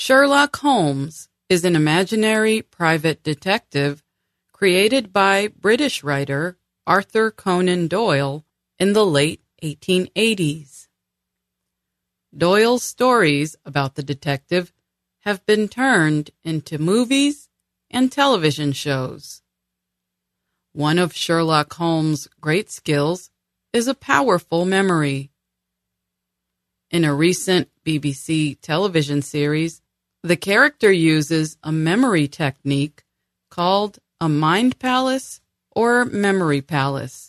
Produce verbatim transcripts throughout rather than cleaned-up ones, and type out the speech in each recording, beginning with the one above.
Sherlock Holmes is an imaginary private detective created by British writer Arthur Conan Doyle in the late eighteen eighties. Doyle's stories about the detective have been turned into movies and television shows. One of Sherlock Holmes' great skills is a powerful memory. In a recent B B C television series, the character uses a memory technique called a mind palace or memory palace.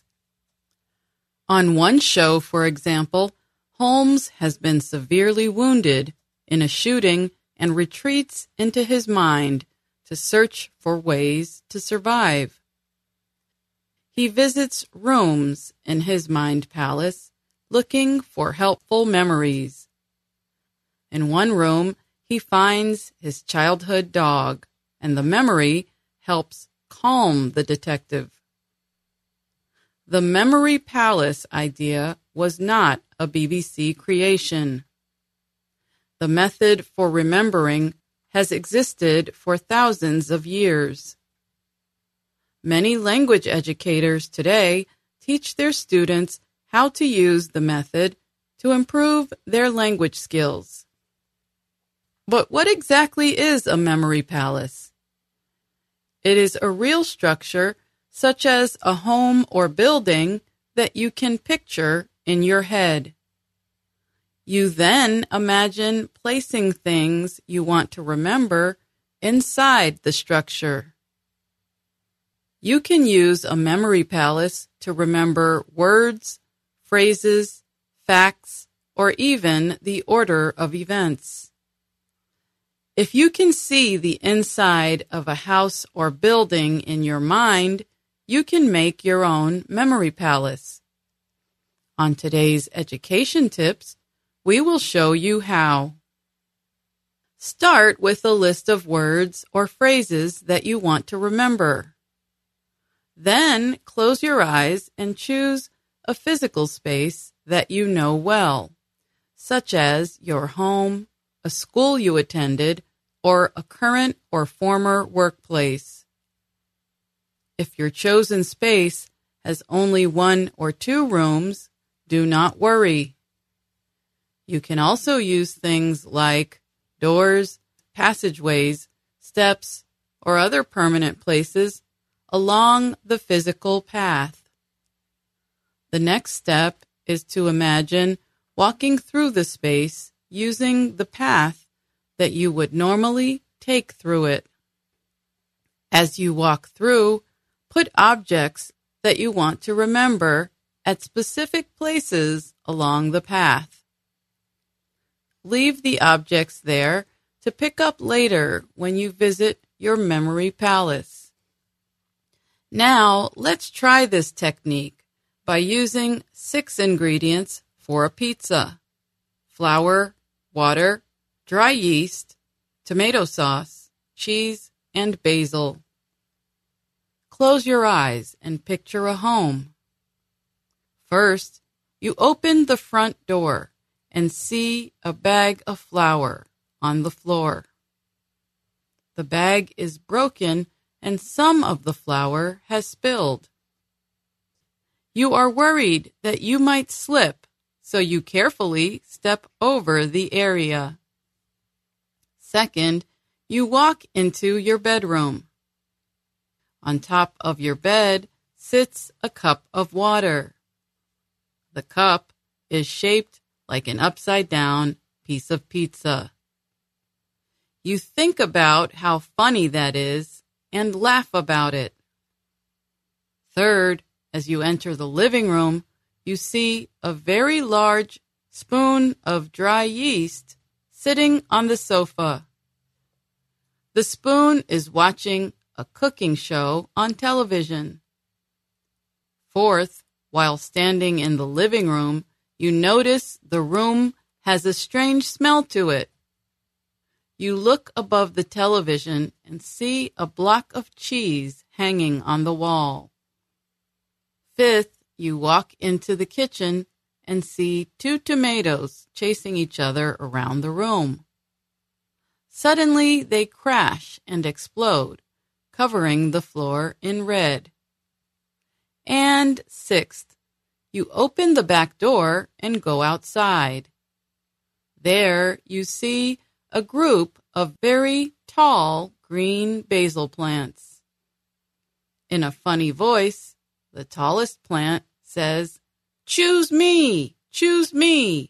On one show, for example, Holmes has been severely wounded in a shooting and retreats into his mind to search for ways to survive. He visits rooms in his mind palace looking for helpful memories. In one room, he finds his childhood dog, and the memory helps calm the detective. The memory palace idea was not a B B C creation. The method for remembering has existed for thousands of years. Many language educators today teach their students how to use the method to improve their language skills. But what exactly is a memory palace? It is a real structure, such as a home or building, that you can picture in your head. You then imagine placing things you want to remember inside the structure. You can use a memory palace to remember words, phrases, facts, or even the order of events. If you can see the inside of a house or building in your mind, you can make your own memory palace. On today's education tips, we will show you how. Start with a list of words or phrases that you want to remember. Then close your eyes and choose a physical space that you know well, such as your home, a school you attended, or a current or former workplace. If your chosen space has only one or two rooms, do not worry. You can also use things like doors, passageways, steps, or other permanent places along the physical path. The next step is to imagine walking through the space using the path that you would normally take through it. As you walk through, put objects that you want to remember at specific places along the path. Leave the objects there to pick up later when you visit your memory palace. Now, let's try this technique by using six ingredients for a pizza: flour, water, dry yeast, tomato sauce, cheese, and basil. Close your eyes and picture a home. First, you open the front door and see a bag of flour on the floor. The bag is broken and some of the flour has spilled. You are worried that you might slip, so you carefully step over the area. Second, you walk into your bedroom. On top of your bed sits a cup of water. The cup is shaped like an upside-down piece of pizza. You think about how funny that is and laugh about it. Third, as you enter the living room, you see a very large spoon of dry yeast sitting on the sofa. The spoon is watching a cooking show on television. Fourth, while standing in the living room, you notice the room has a strange smell to it. You look above the television and see a block of cheese hanging on the wall. Fifth, you walk into the kitchen and see two tomatoes chasing each other around the room. Suddenly they crash and explode, covering the floor in red. And sixth, you open the back door and go outside. There you see a group of very tall green basil plants. In a funny voice, the tallest plant says, "Choose me! Choose me!"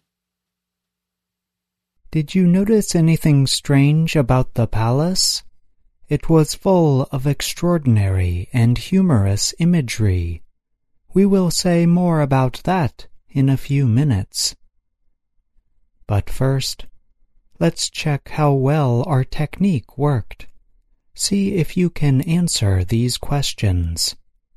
Did you notice anything strange about the palace? It was full of extraordinary and humorous imagery. We will say more about that in a few minutes. But first, let's check how well our technique worked. See if you can answer these questions.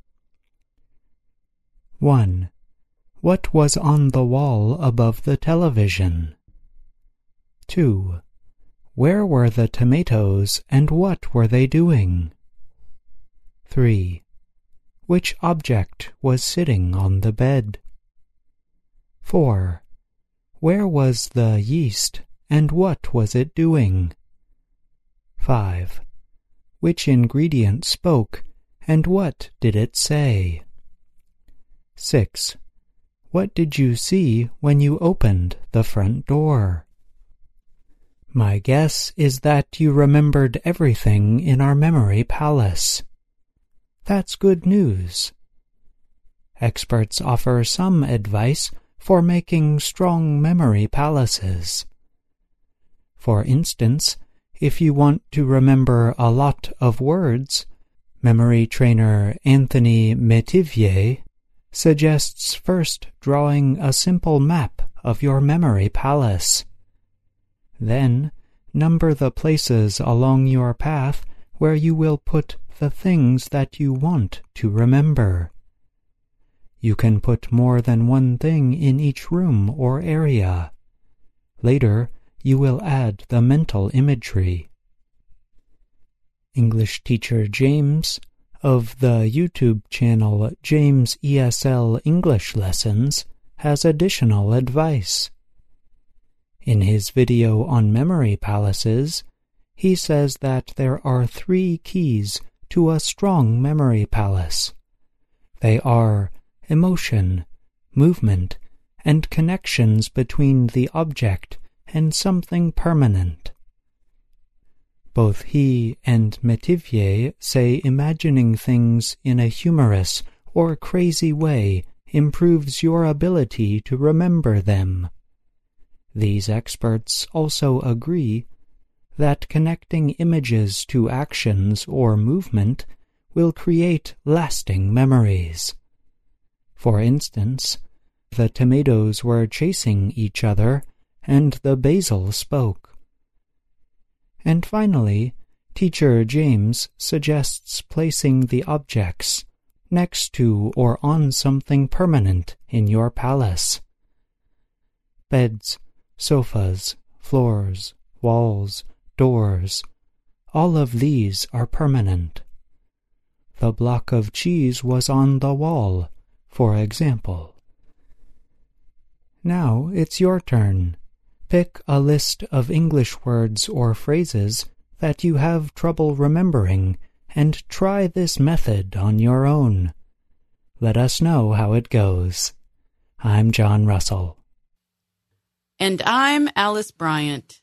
one. What was on the wall above the television? two. Where were the tomatoes and what were they doing? three. Which object was sitting on the bed? four. Where was the yeast and what was it doing? five. Which ingredient spoke and what did it say? six. What did you see when you opened the front door? My guess is that you remembered everything in our memory palace. That's good news. Experts offer some advice for making strong memory palaces. For instance, if you want to remember a lot of words, memory trainer Anthony Metivier suggests first drawing a simple map of your memory palace. Then, number the places along your path where you will put the things that you want to remember. You can put more than one thing in each room or area. Later, you will add the mental imagery. English teacher James, of the YouTube channel James E S L English Lessons, has additional advice. In his video on memory palaces, he says that there are three keys to a strong memory palace. They are emotion, movement, and connections between the object and something permanent. Both he and Metivier say imagining things in a humorous or crazy way improves your ability to remember them. These experts also agree that connecting images to actions or movement will create lasting memories. For instance, the tomatoes were chasing each other and the basil spoke. And finally, teacher James suggests placing the objects next to or on something permanent in your palace. Beds, sofas, floors, walls, doors, all of these are permanent. The block of cheese was on the wall, for example. Now it's your turn. Pick a list of English words or phrases that you have trouble remembering and try this method on your own. Let us know how it goes. I'm John Russell. And I'm Alice Bryant.